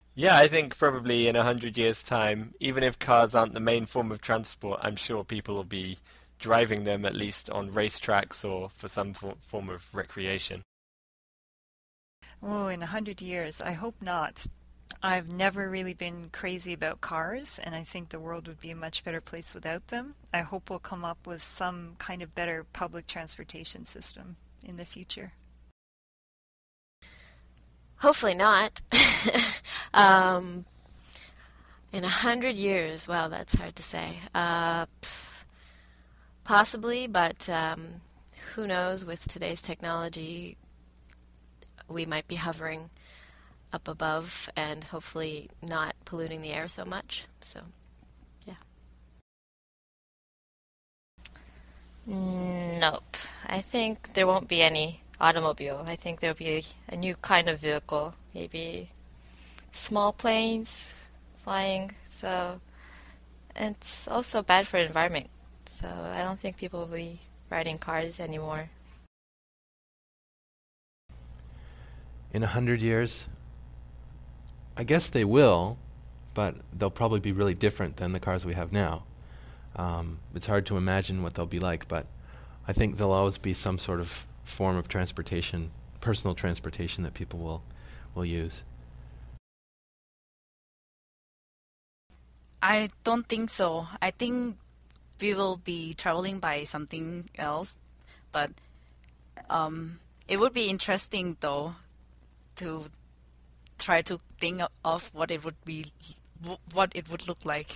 Yeah, I think probably in 100 years' time, even if cars aren't the main form of transport, I'm sure people will be driving them at least on racetracks or for some form of recreation. Oh, in 100 years, I hope not. I've never really been crazy about cars, and I think the world would be a much better place without them. I hope we'll come up with some kind of better public transportation system in the future. Hopefully not. um, in 100 years, wow, that's hard to say. Possibly, but who knows? With today's technology, we might be hovering up above and hopefully not polluting the air so much. So, yeah. Nope. I think there won't be any automobile. I think there'll be a new kind of vehicle, maybe small planes flying. So, and it's also bad for the environment. So, I don't think people will be riding cars anymore. In 100 years, I guess they will, but they'll probably be really different than the cars we have now. It's hard to imagine what they'll be like, but I think there'll always be some sort of form of transportation, personal transportation that people will use. I don't think so. I think we will be traveling by something else, but it would be interesting though to try to think of what it would be, what it would look like.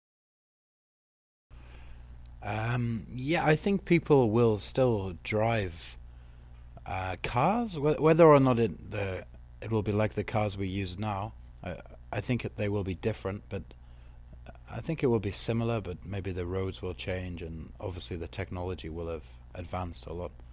Yeah, I think people will still drive cars, whether or not it will be like the cars we use now. I think they will be different, but I think it will be similar. But maybe the roads will change, and obviously the technology will have advanced a lot.